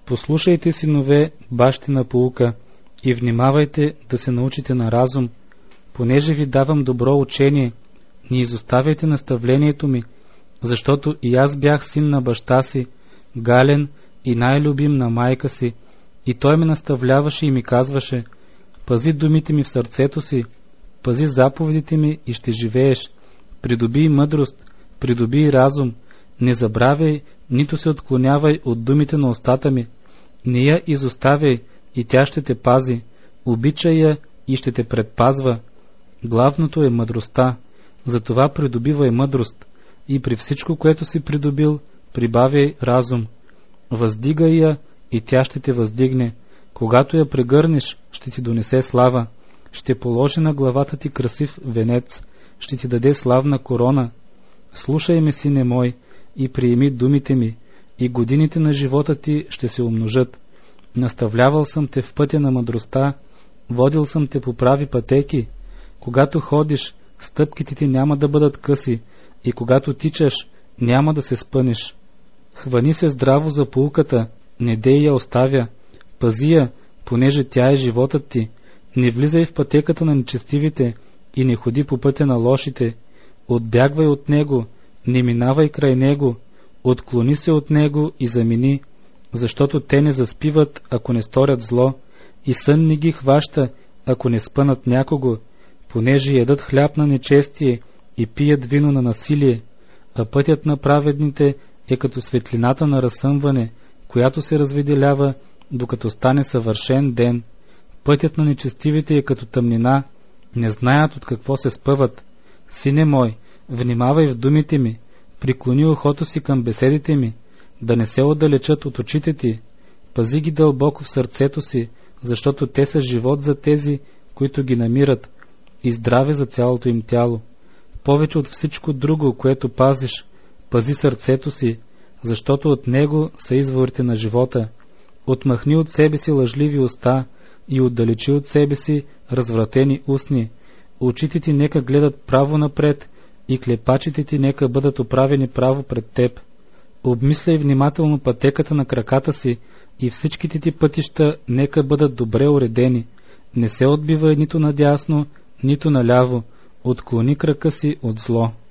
Послушайте, синове, бащина поука и внимавайте да се научите на разум, понеже ви давам добро учение, не изоставяйте наставлението ми, защото и аз бях син на баща си, гален и най-любим на майка си, и той ме наставляваше и ми казваше: пази думите ми в сърцето си, пази заповедите ми и ще живееш, придобий мъдрост, придобий разум, не забравяй, нито се отклонявай от думите на устата ми, не я изоставяй и тя ще те пази, обичай я и ще те предпазва. Главното е мъдростта, затова придобивай мъдрост и при всичко, което си придобил, прибавяй разум. Въздигай я и тя ще те въздигне. Когато я прегърнеш, ще ти донесе слава. Ще положи на главата ти красив венец, ще ти даде славна корона. Слушай ме, сине мой, и приеми думите ми, и годините на живота ти ще се умножат. Наставлявал съм те в пътя на мъдростта, водил съм те по прави пътеки. Когато ходиш, стъпките ти няма да бъдат къси, и когато тичаш, няма да се спънеш. Хвани се здраво за поуката, не дей я оставя, пази я, понеже тя е животът ти. Не влизай в пътеката на нечестивите и не ходи по пътя на лошите. Отбягвай от него, не минавай край него, отклони се от него и замини, защото те не заспиват, ако не сторят зло, и сън не ги хваща, ако не спънат някого, понеже ядат хляб на нечестие и пият вино на насилие, а пътят на праведните е като светлината на разсъмване, която се разведелява, докато стане съвършен ден. Пътят на нечестивите е като тъмнина, не знаят от какво се спъват. Сине мой, внимавай в думите ми, приклони ухото си към беседите ми, да не се отдалечат от очите ти. Пази ги дълбоко в сърцето си, защото те са живот за тези, които ги намират, и здраве за цялото им тяло. Повече от всичко друго, което пазиш, пази сърцето си, защото от него са изворите на живота. Отмахни от себе си лъжливи уста и отдалечи от себе си развратени устни. Очите ти нека гледат право напред и клепачите ти нека бъдат оправени право пред теб. Обмисляй внимателно пътеката на краката си и всичките ти пътища нека бъдат добре уредени. Не се отбивай нито надясно, нито наляво. Отклони крака си от зло.